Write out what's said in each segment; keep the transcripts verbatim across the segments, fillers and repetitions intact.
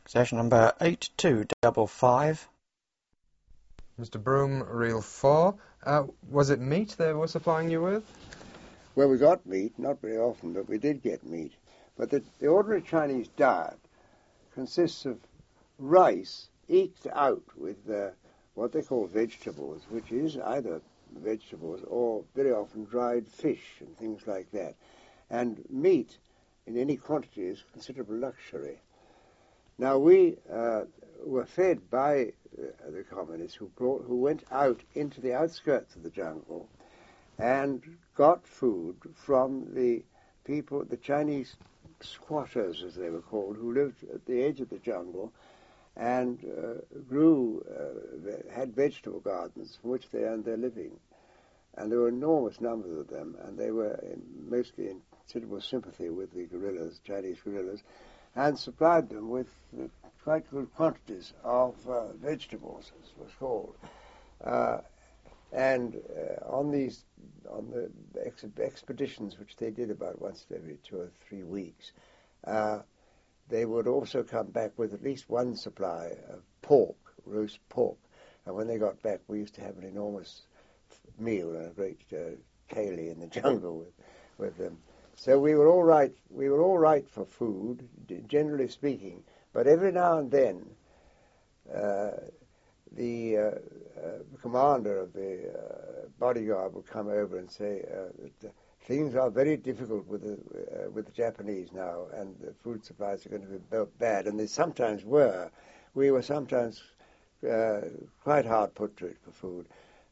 Station number eight two five five. Mister Broom, reel four. Uh, was it meat they were supplying you with? Well, we got meat, not very often, but we did get meat. But the, the ordinary Chinese diet consists of rice eked out with uh, what they call vegetables, which is either vegetables or very often dried fish and things like that. And meat in any quantity is considerable luxury. Now, we uh, were fed by uh, the communists who, brought, who went out into the outskirts of the jungle and got food from the people, the Chinese squatters, as they were called, who lived at the edge of the jungle and uh, grew, uh, had vegetable gardens from which they earned their living. And there were enormous numbers of them, and they were in, mostly in considerable sympathy with the guerrillas, Chinese guerrillas, and supplied them with uh, quite good quantities of uh, vegetables, as it was called. Uh, and uh, on these, on the ex- expeditions which they did about once every two or three weeks, uh, they would also come back with at least one supply of pork, roast pork. And when they got back, we used to have an enormous meal and a great uh, kaylee in the jungle with, with them. So we were all right. We were all right for food, generally speaking. But every now and then, uh, the uh, uh, commander of the uh, bodyguard would come over and say uh, that things are very difficult with the uh, with the Japanese now, and the food supplies are going to be bad. And they sometimes were. We were sometimes uh, quite hard put to it for food.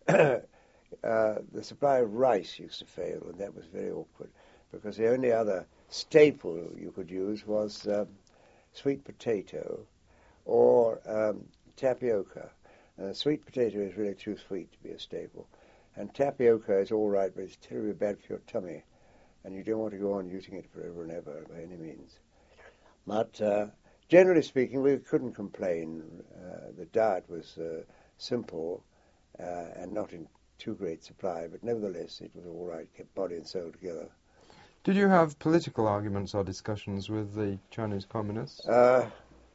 uh, the supply of rice used to fail, and that was very awkward, because the only other staple you could use was um, sweet potato or um, tapioca. Uh, sweet potato is really too sweet to be a staple. And tapioca is all right, but it's terribly bad for your tummy. And you don't want to go on using it forever and ever, by any means. But uh, generally speaking, we couldn't complain. Uh, the diet was uh, simple uh, and not in too great supply, but nevertheless it was all right, kept body and soul together. Did you have political arguments or discussions with the Chinese communists? Uh,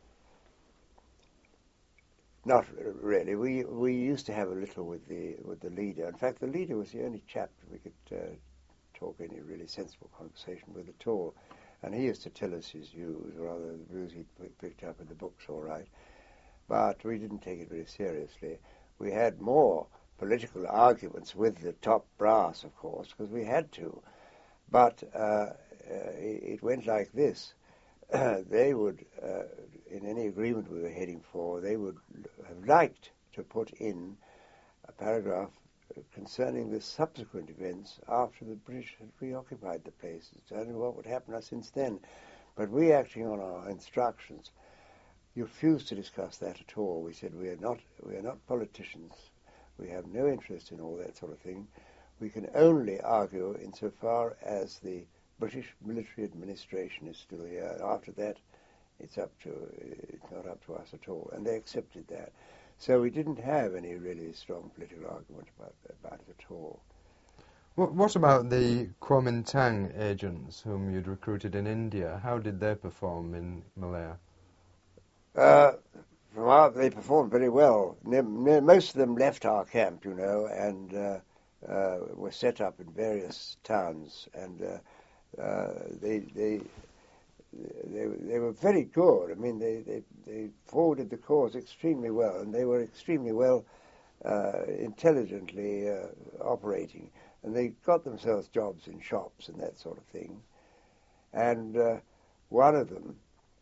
not really. We we used to have a little with the with the leader. In fact, the leader was the only chap that we could uh, talk any really sensible conversation with at all. And he used to tell us his views, or rather the views he'd picked up in the books, all right. But we didn't take it very seriously. We had more political arguments with the top brass, of course, because we had to. But uh, uh, it went like this. They would, uh, in any agreement we were heading for, they would have liked to put in a paragraph concerning the subsequent events after the British had reoccupied the place. I don't know what would happen to us since then. But we, acting on our instructions, refused to discuss that at all. We said, we are not, we are not politicians. We have no interest in all that sort of thing. We can only argue insofar as the British military administration is still here. After that, it's up to it's not up to us at all. And they accepted that. So we didn't have any really strong political argument about, about it at all. What, what about the Kuomintang agents whom you'd recruited in India? How did they perform in Malaya? Uh, from our, they performed very well. Ne- ne- most of them left our camp, you know, and uh, uh, were set up in various towns, and uh, uh, they they they they were very good. I mean, they they, they forwarded the cause extremely well, and they were extremely well uh, intelligently uh, operating, and they got themselves jobs in shops and that sort of thing. And uh, one of them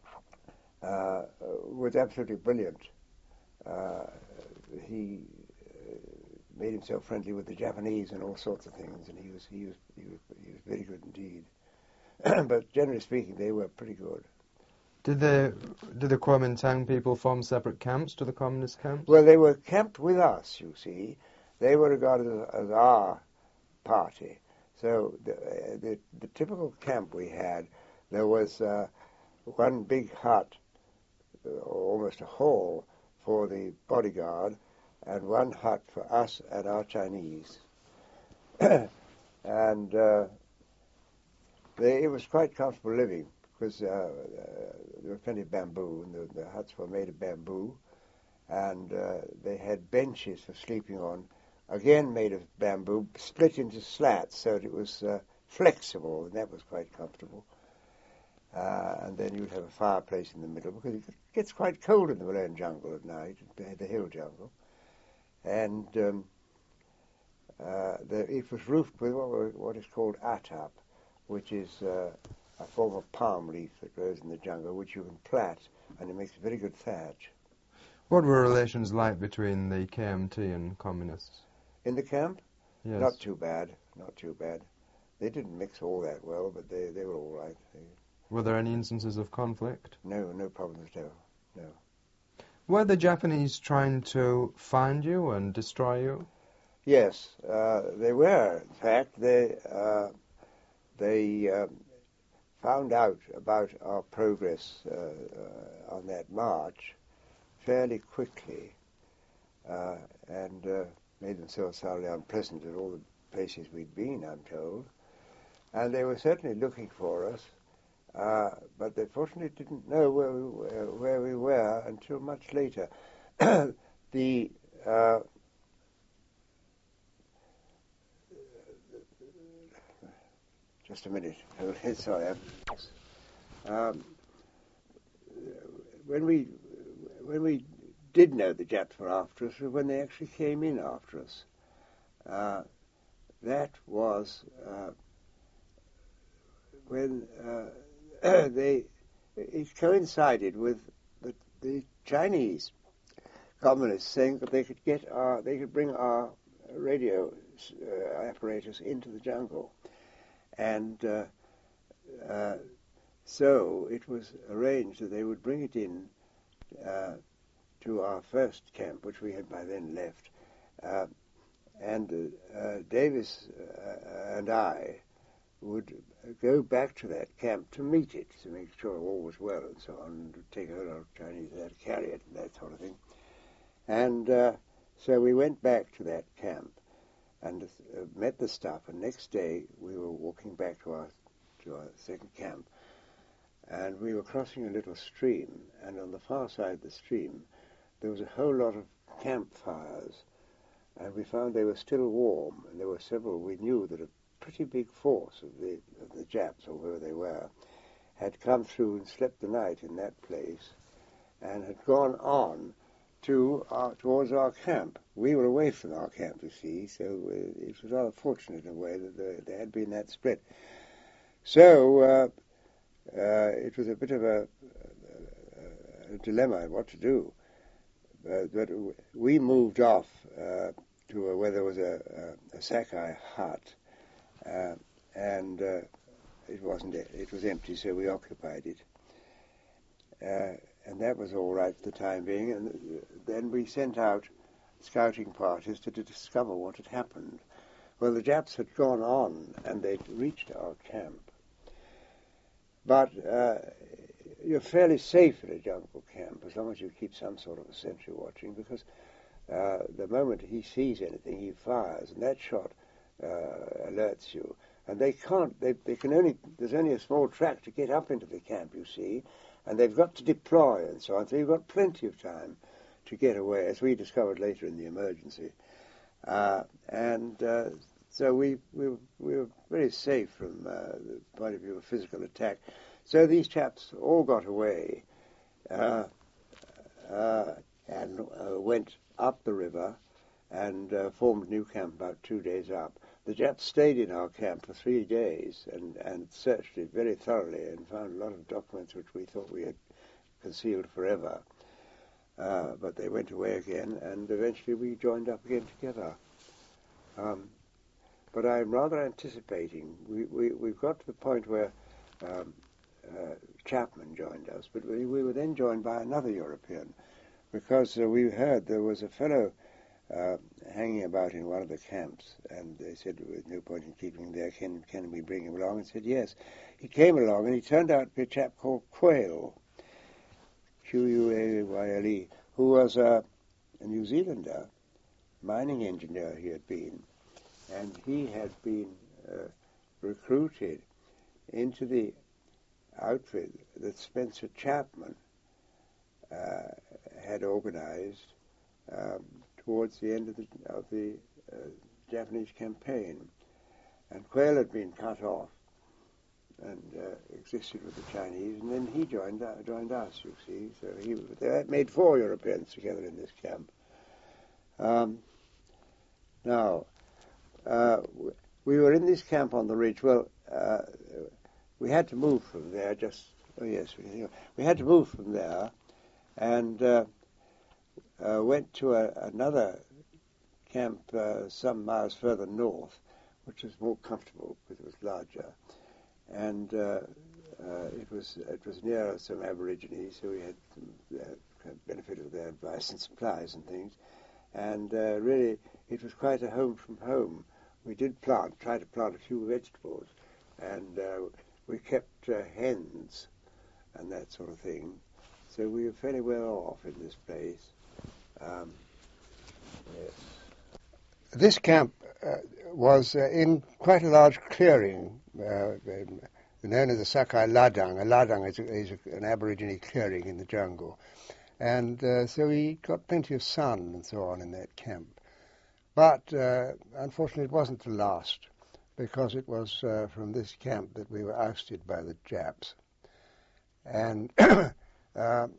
uh, was absolutely brilliant. Uh, he uh, made himself friendly with the Japanese and all sorts of things, and he was he was he was, he was very good indeed. But generally speaking, they were pretty good. Did the did the Kuomintang people form separate camps to the communist camps? Well, they were camped with us, you see. They were regarded as, as our party. So the, uh, the the typical camp we had, there was uh, one big hut, uh, almost a hall, for the bodyguard, and one hut for us and our Chinese. and uh, they, it was quite comfortable living, because uh, uh, there were was plenty of bamboo, and the, the huts were made of bamboo, and uh, they had benches for sleeping on, again made of bamboo, split into slats so that it was uh, flexible, and that was quite comfortable. Uh, and then you'd have a fireplace in the middle, because it gets quite cold in the Malone jungle at night, the hill jungle. And um, uh, the, it was roofed with what, were, what is called atap, which is uh, a form of palm leaf that grows in the jungle, which you can plait, and it makes a very good thatch. What were relations like between the K M T and communists? In the camp? Yes. Not too bad, not too bad. They didn't mix all that well, but they, they were all right. They, Were there any instances of conflict? no, no problems, no, no. Were the Japanese trying to find you and destroy you? Yes, uh, they were. In fact, they uh, they um, found out about our progress uh, uh, on that march fairly quickly, uh, and uh, made themselves thoroughly unpleasant at all the places we'd been, I'm told. And they were certainly looking for us, uh, but they fortunately didn't know where we were, where we were until much later. the uh, Just a minute. Sorry. Um, when we when we did know the Japs were after us was when they actually came in after us. Uh, that was uh, when uh, they it coincided with the, the Chinese communists saying that they could get our they could bring our radio uh, apparatus into the jungle. And uh, uh, so it was arranged that they would bring it in uh, to our first camp, which we had by then left. Uh, and uh, Davis uh, and I would go back to that camp to meet it, to make sure all was well and so on, and to take a lot of Chinese there to carry it and that sort of thing. And uh, so we went back to that camp and uh, met the staff, and next day we were walking back to our to our second camp, and we were crossing a little stream, and on the far side of the stream there was a whole lot of campfires, and we found they were still warm, and there were several. We knew that a pretty big force of the of the Japs, or whoever they were, had come through and slept the night in that place, and had gone on to our, towards our camp. We were away from our camp, you see, so uh, it was rather fortunate in a way that there, there had been that split. So uh, uh, it was a bit of a, a, a dilemma what to do. Uh, but we moved off uh, to a, where there was a, a, a Sakai hut, uh, and uh, it wasn't it was empty, so we occupied it. Uh, and that was all right for the time being. And then we sent out scouting parties to, to discover what had happened. Well, the Japs had gone on, and they'd reached our camp. But uh, you're fairly safe in a jungle camp as long as you keep some sort of a sentry watching, because uh, the moment he sees anything, he fires, and that shot uh, alerts you. And they can't, they, they can only, there's only a small track to get up into the camp, you see, and they've got to deploy and so on, so you've got plenty of time to get away, as we discovered later in the emergency. Uh, and uh, so we, we, we were very safe from uh, the point of view of physical attack. So these chaps all got away uh, uh, and uh, went up the river and uh, formed a new camp about two days up. The Japs stayed in our camp for three days and, and searched it very thoroughly and found a lot of documents which we thought we had concealed forever. Uh, but they went away again, and eventually we joined up again together. Um, but I'm rather anticipating. We, we, we've got to the point where um, uh, Chapman joined us, but we, we were then joined by another European, because uh, we heard there was a fellow Uh, hanging about in one of the camps, and they said there was no point in keeping him there, can, can we bring him along? And said yes. He came along, and he turned out to be a chap called Quayle, Q U A Y L E, who was uh, a New Zealander, mining engineer he had been, and he had been uh, recruited into the outfit that Spencer Chapman uh, had organized um, towards the end of the, of the uh, Japanese campaign. And Quayle had been cut off and uh, existed with the Chinese, and then he joined uh, joined us, you see. So he they made four Europeans together in this camp. Um, now, uh, we were in this camp on the ridge. Well, uh, we had to move from there. Just oh yes, we, we had to move from there, and uh, uh, went to a, another camp uh, some miles further north, which was more comfortable because it was larger, and uh, uh, it was it was near some Aborigines, so we had some uh, benefit of their advice and supplies and things, and uh, really it was quite a home from home. We did plant, try to plant a few vegetables, and uh, we kept uh, hens and that sort of thing, so we were fairly well off in this place. Um, yes. This camp uh, was uh, in quite a large clearing, uh, known as the Sakai Ladang. A ladang is, a, is a, an Aborigine clearing in the jungle. And uh, so we got plenty of sun and so on in that camp. But uh, unfortunately it wasn't to last, because it was uh, from this camp that we were ousted by the Japs. And um, I,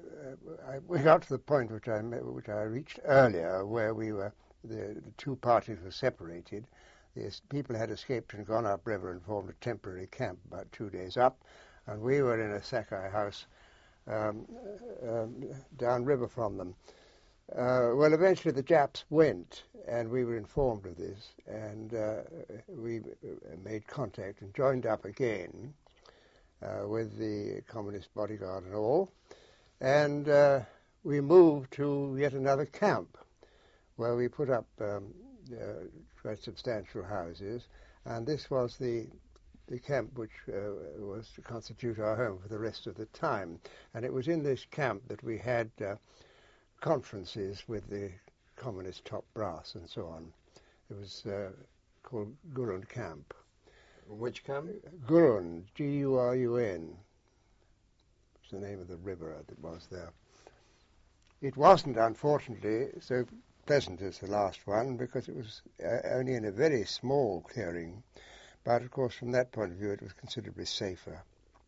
we got to the point which I, which I reached earlier, where we were The, the two parties were separated. The people had escaped and gone upriver and formed a temporary camp about two days up, and we were in a Sakai house um, um, downriver from them. Uh, well, eventually the Japs went, and we were informed of this, and uh, we made contact and joined up again uh, with the communist bodyguard and all, and uh, we moved to yet another camp, where we put up um, uh, quite substantial houses, and this was the the camp which uh, was to constitute our home for the rest of the time. And it was in this camp that we had uh, conferences with the communist top brass and so on. It was uh, called Gurun Camp. Which camp? Gurun, G U R U N. It's the name of the river that was there. It wasn't, unfortunately, so pleasant as the last one, because it was uh, only in a very small clearing, but of course from that point of view it was considerably safer.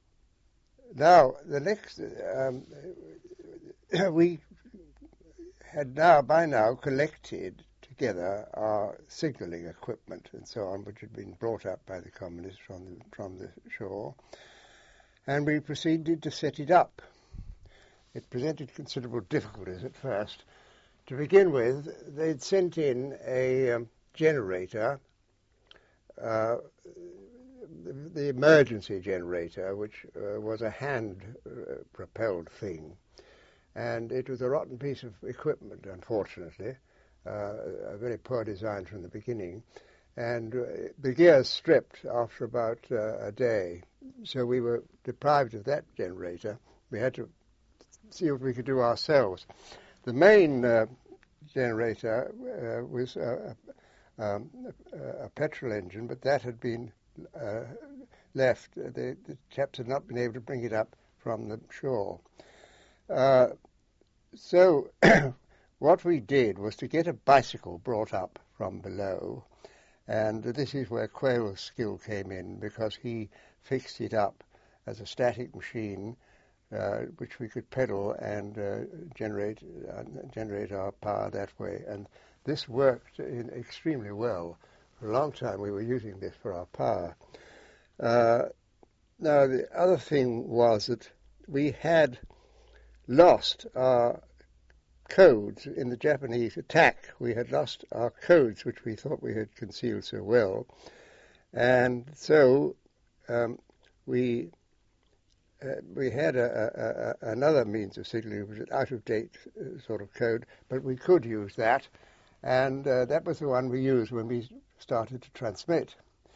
Now the next um, we had now by now collected together our signalling equipment and so on, which had been brought up by the communists from the, from the shore, and we proceeded to set it up. It presented considerable difficulties at first. To begin with, they'd sent in a um, generator, uh, the, the emergency generator, which uh, was a hand-propelled uh, thing. And it was a rotten piece of equipment, unfortunately, uh, a very poor design from the beginning. And uh, the gears stripped after about uh, a day. So we were deprived of that generator. We had to see what we could do ourselves. The main uh, generator uh, was uh, um, a, a petrol engine, but that had been uh, left. The, the chaps had not been able to bring it up from the shore. Uh, so what we did was to get a bicycle brought up from below, and this is where Quayle's skill came in, because he fixed it up as a static machine Uh, which we could pedal and uh, generate uh, generate our power that way. And this worked in extremely well. For a long time we were using this for our power. Uh, now the other thing was that we had lost our codes in the Japanese attack. We had lost our codes, which we thought we had concealed so well. And so um, we Uh, we had a, a, a, another means of signaling, which was an out-of-date uh, sort of code, but we could use that, and uh, that was the one we used when we started to transmit.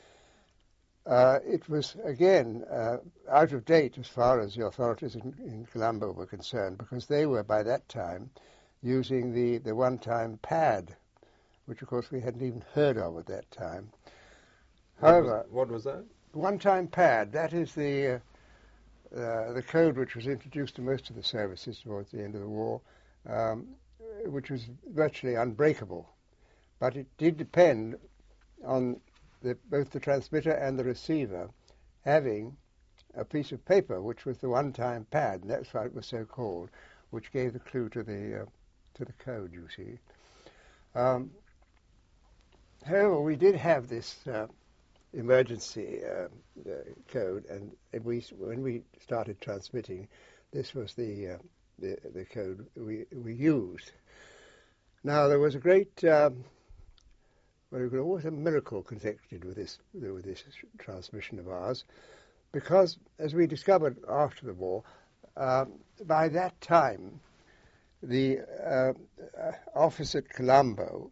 Uh, it was, again, uh, out of date as far as the authorities in, in Colombo were concerned, because they were, by that time, using the, the one-time pad, which, of course, we hadn't even heard of at that time. What However, was, what was that? one-time pad, that is the... Uh, uh, the code which was introduced to most of the services towards the end of the war, um, which was virtually unbreakable. But it did depend on the, both the transmitter and the receiver having a piece of paper, which was the one-time pad, and that's why it was so called, which gave the clue to the uh, to the code, you see. Um, however, we did have this uh, emergency uh, uh, code, and we, when we started transmitting, this was the uh, the, the code we we used. Now there was a great, um, well, there was always a miracle connected with this with this transmission of ours, because as we discovered after the war, um, by that time, the uh, uh, office at Colombo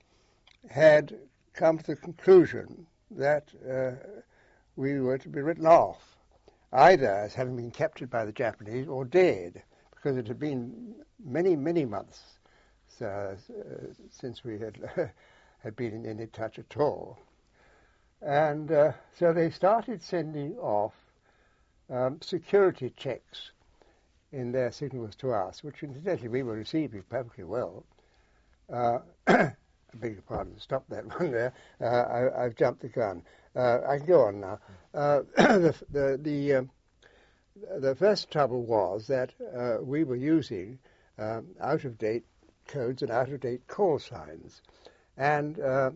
had come to the conclusion that uh, we were to be written off, either as having been captured by the Japanese or dead, because it had been many, many months uh, since we had had been in any touch at all. And uh, so they started sending off um, security checks in their signals to us, which incidentally we were receiving perfectly well. Uh, I beg your pardon, stop that one there. Uh, I, I've jumped the gun. Uh, I can go on now. Uh, the the the, um, the first trouble was that uh, we were using um, out-of-date codes and out-of-date call signs, and uh,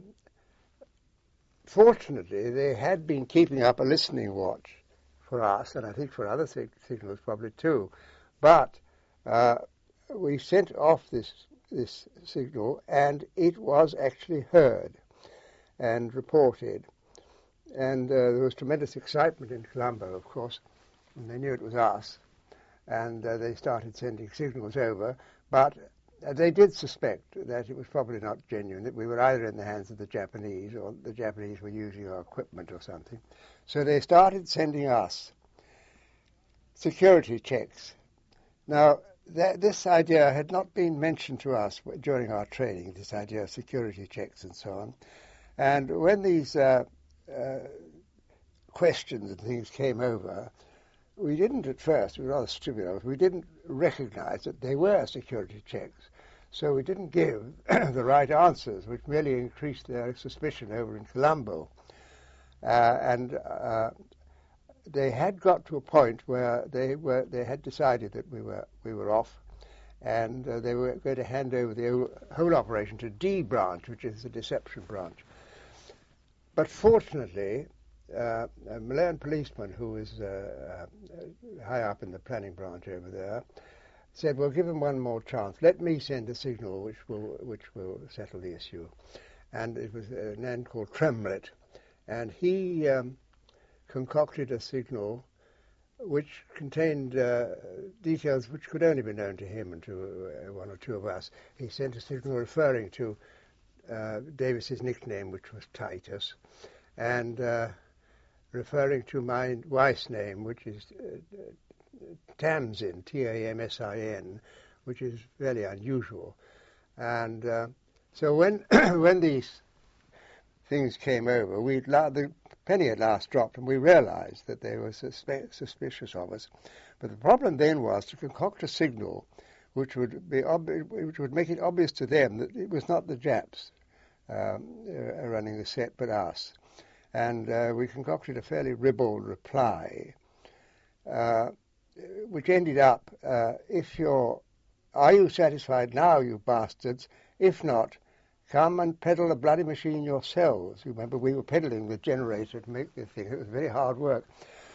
fortunately they had been keeping up a listening watch for us, and I think for other sig- signals probably too. But uh, we sent off this this signal, and it was actually heard and reported. And uh, there was tremendous excitement in Colombo, of course, and they knew it was us. And uh, they started sending signals over, but uh, they did suspect that it was probably not genuine, that we were either in the hands of the Japanese or the Japanese were using our equipment or something. So they started sending us security checks. Now, that, this idea had not been mentioned to us during our training, this idea of security checks and so on. And when these uh, uh, questions and things came over, we didn't at first, we were rather stupid of it, we didn't recognize that they were security checks. So we didn't give the right answers, which merely increased their suspicion over in Colombo. Uh, and uh, they had got to a point where they were they had decided that we were we were off, and uh, they were going to hand over the whole operation to D branch, which is the deception branch. But fortunately, uh, a Malayan policeman who was uh, uh, high up in the planning branch over there said, "Well, give him one more chance. Let me send a signal which will which will settle the issue." And it was a man called Tremlett, and he Um, concocted a signal which contained uh, details which could only be known to him and to uh, one or two of us. He sent a signal referring to uh, Davis's nickname, which was Titus, and uh, referring to my wife's name, which is uh, Tamsin, T A M S I N, which is very unusual. And uh, so when when these things came over, we the penny had last dropped, and we realized that they were suspe- suspicious of us. But the problem then was to concoct a signal which would be ob- which would make it obvious to them that it was not the Japs um, uh, running the set, but us. And uh, we concocted a fairly ribald reply, uh, which ended up, uh, if you're, are you satisfied now, you bastards? If not, come and pedal the bloody machine yourselves. You remember we were pedaling the generator to make this thing. It was very hard work.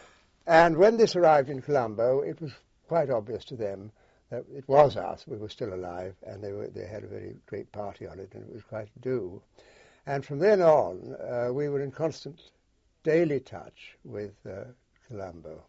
And when this arrived in Colombo, it was quite obvious to them that it was us. We were still alive, and they were, they had a very great party on it, and it was quite a do. And from then on, uh, we were in constant daily touch with uh, Colombo.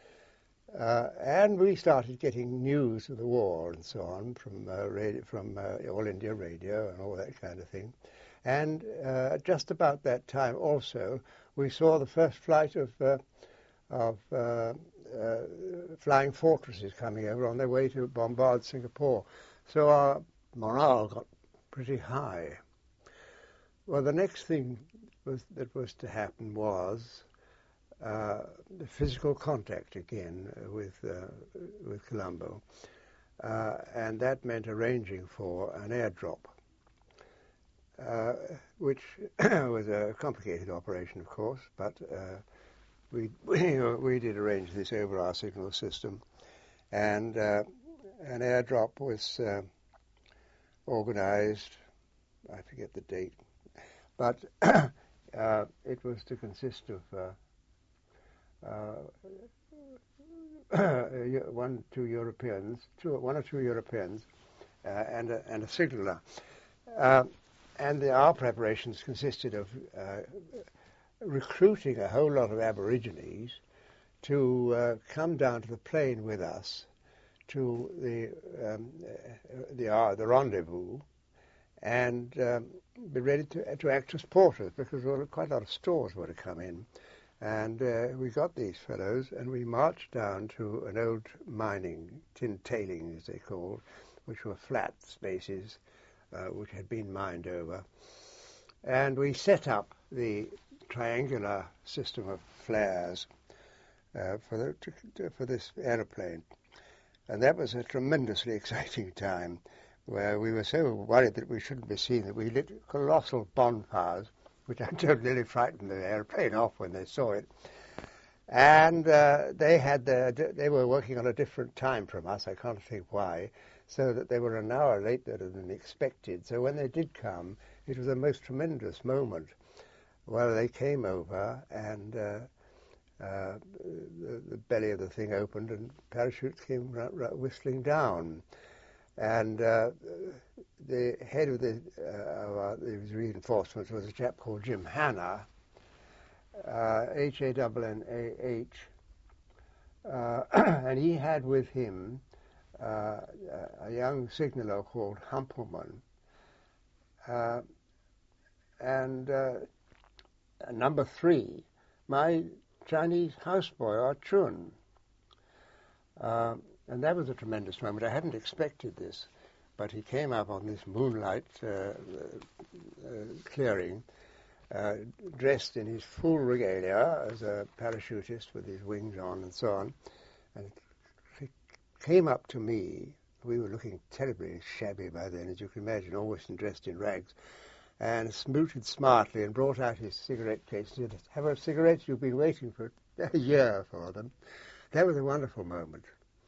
Uh, and we started getting news of the war and so on from uh, radio, from uh, All India Radio and all that kind of thing. And uh, just about that time also, we saw the first flight of uh, of uh, uh, flying fortresses coming over on their way to bombard Singapore. So our morale got pretty high. Well, the next thing was, that was to happen was uh, the physical contact again uh, with uh, with Colombo, uh, and that meant arranging for an airdrop, uh, which was a complicated operation, of course, but uh, we, we we did arrange this over our signal system, and uh, an airdrop was uh, organized. I forget the date, but uh, it was to consist of uh, uh, one, two Europeans, two, one or two Europeans, uh, and a, and a signaller. Uh, and the, our preparations consisted of uh, recruiting a whole lot of Aborigines to uh, come down to the plain with us to the um, the uh, the rendezvous, and um, be ready to to act as porters, because there were quite a lot of stores were to come in. And uh, we got these fellows, and we marched down to an old mining, tin tailing as they called, which were flat spaces uh, which had been mined over. And we set up the triangular system of flares uh, for, the, to, to, for this aeroplane. And that was a tremendously exciting time, where we were so worried that we shouldn't be seen that we lit colossal bonfires, which I told nearly frightened the airplane off when they saw it. And uh, they had the, they were working on a different time from us, I can't think why, so that they were an hour later than expected. So when they did come, it was a most tremendous moment. Well, they came over, and uh, uh, the, the belly of the thing opened, and parachutes came r- r- whistling down. And uh, the head of the, uh, of our, these reinforcements was a chap called Jim Hanna, uh, H A N N A H, uh, and he had with him uh, a young signaller called Humpelman, uh, and uh, number three, my Chinese houseboy, Ah Chun. Uh, And that was a tremendous moment. I hadn't expected this, but he came up on this moonlight uh, uh, clearing, uh, dressed in his full regalia as a parachutist with his wings on and so on, and he came up to me. We were looking terribly shabby by then, as you can imagine, always dressed in rags, and smooted smartly and brought out his cigarette case and said, "Have a cigarette? You've been waiting for a year for them." That was a wonderful moment.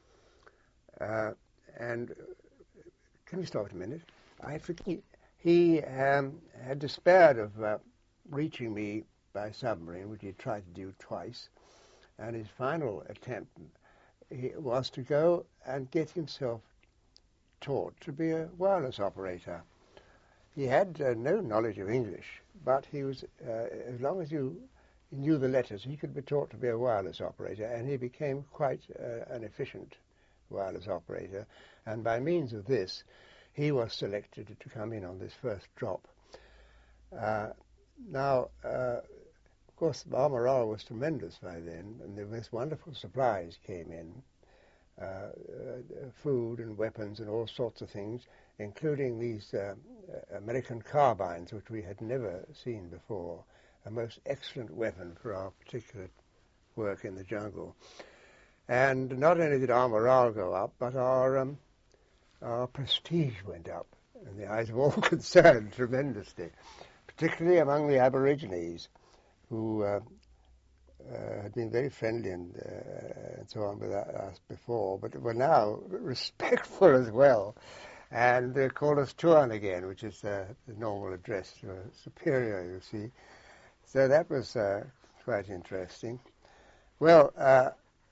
Uh, and uh, can you stop a minute? I forget. He um, had despaired of uh, reaching me by submarine, which he tried to do twice, and his final attempt he, was to go and get himself taught to be a wireless operator. He had uh, no knowledge of English, but he was, uh, as long as you knew the letters, he could be taught to be a wireless operator, and he became quite uh, an efficient wireless operator, and by means of this he was selected to come in on this first drop. Uh, now, uh, of course, our morale was tremendous by then, and the most wonderful supplies came in, uh, uh, food and weapons and all sorts of things, including these uh, American carbines, which we had never seen before, a most excellent weapon for our particular work in the jungle. And not only did our morale go up, but our um, our prestige went up in the eyes of all concerned tremendously, particularly among the Aborigines, who uh, uh, had been very friendly and, uh, and so on with us before, but were now respectful as well, and they called us Tuan again, which is uh, the normal address to a superior, you see. So that was uh, quite interesting. Well, uh,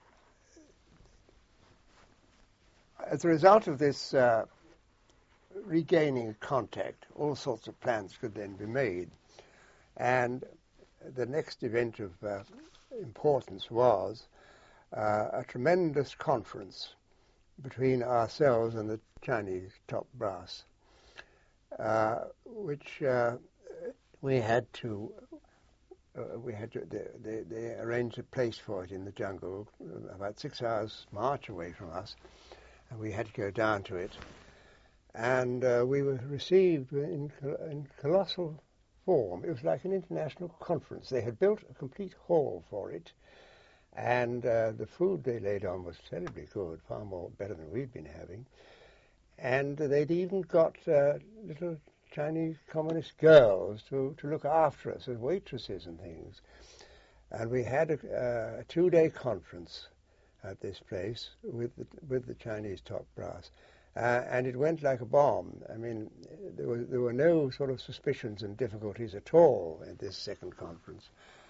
as a result of this uh, regaining contact, all sorts of plans could then be made. And the next event of uh, importance was uh, a tremendous conference between ourselves and the Chinese top brass, uh, which uh, we had to, uh, we had to, they, they, they arranged a place for it in the jungle, about six hours march away from us, and we had to go down to it. And uh, we were received in, in colossal form. It was like an international conference. They had built a complete hall for it, and uh, the food they laid on was terribly good, far more better than we'd been having. And they'd even got uh, little Chinese communist girls to, to look after us as waitresses and things. And we had a, uh, a two-day conference at this place with the, with the Chinese top brass. Uh, and it went like a bomb. I mean, there were, there were no sort of suspicions and difficulties at all at this second conference.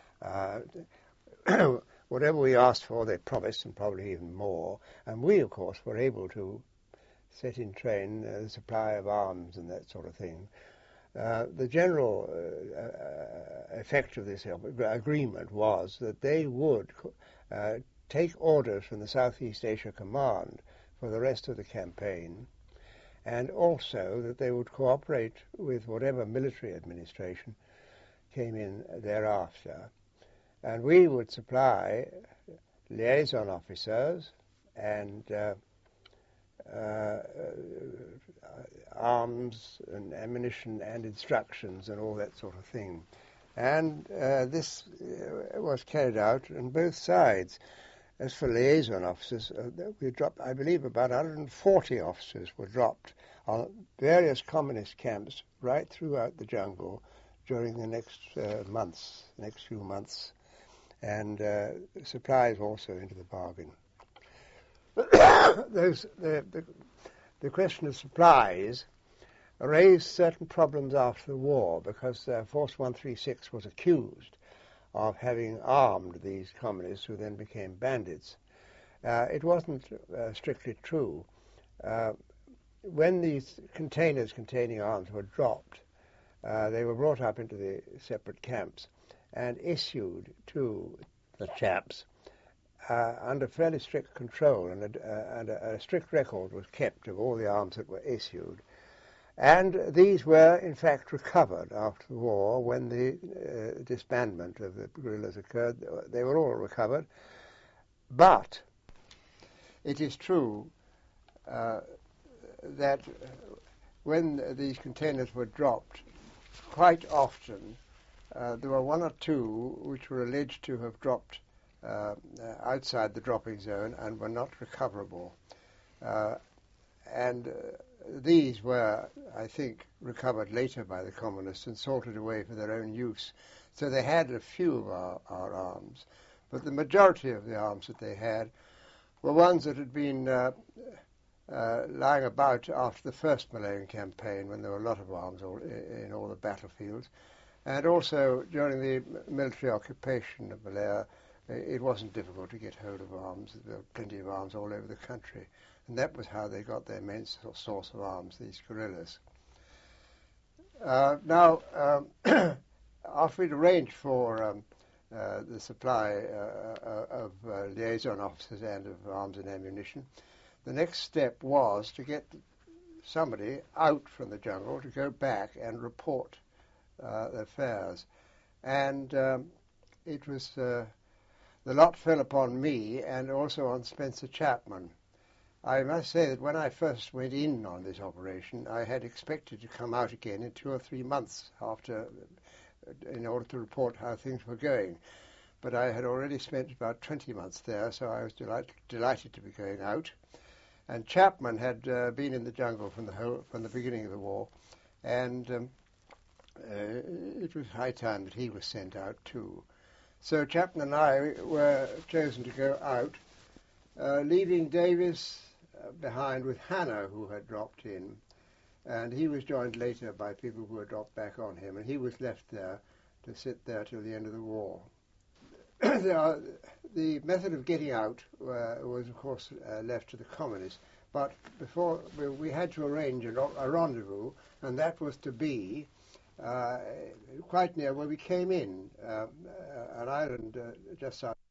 Uh, whatever we asked for, they promised, and probably even more. And we, of course, were able to set in train uh, the supply of arms and that sort of thing. Uh, the general uh, uh, effect of this agreement was that they would uh, take orders from the Southeast Asia Command for the rest of the campaign, and also that they would cooperate with whatever military administration came in thereafter. And we would supply liaison officers and uh, uh, arms and ammunition and instructions and all that sort of thing. And uh, this uh, was carried out on both sides. As for liaison officers, uh, we dropped, I believe, about one hundred forty officers were dropped on various communist camps right throughout the jungle during the next uh, months, next few months, and uh, supplies also into the bargain. Those, the, the, the question of supplies raised certain problems after the war, because uh, Force one thirty-six was accused of having armed these communists who then became bandits. Uh, it wasn't uh, strictly true. Uh, when these containers containing arms were dropped, uh, they were brought up into the separate camps and issued to the chaps uh, under fairly strict control, and, a, uh, and a, a strict record was kept of all the arms that were issued. And these were, in fact, recovered after the war. When the uh, disbandment of the guerrillas occurred, they were all recovered. But it is true uh, that when these containers were dropped, quite often uh, there were one or two which were alleged to have dropped uh, outside the dropping zone and were not recoverable. Uh, and uh, These were, I think, recovered later by the communists and salted away for their own use. So they had a few of our, our arms, but the majority of the arms that they had were ones that had been uh, uh, lying about after the first Malayan campaign, when there were a lot of arms all, in all the battlefields. And also during the military occupation of Malaya, it wasn't difficult to get hold of arms. There were plenty of arms all over the country. And that was how they got their main source of arms, these guerrillas. Uh, now, um, after we'd arranged for um, uh, the supply uh, of uh, liaison officers and of arms and ammunition, the next step was to get somebody out from the jungle to go back and report uh, the affairs. And um, it was, uh, the lot fell upon me and also on Spencer Chapman. I must say that when I first went in on this operation, I had expected to come out again in two or three months after, in order to report how things were going. But I had already spent about twenty months there, so I was delight, delighted to be going out. And Chapman had uh, been in the jungle from the whole, from the beginning of the war, and um, uh, it was high time that he was sent out too. So Chapman and I were chosen to go out, uh, leaving Davis behind with Hannah, who had dropped in, and he was joined later by people who had dropped back on him, and he was left there to sit there till the end of the war. the, the method of getting out uh, was, of course, uh, left to the communists, but before we, we had to arrange a, a rendezvous, and that was to be uh, quite near where we came in, uh, an island uh, just south.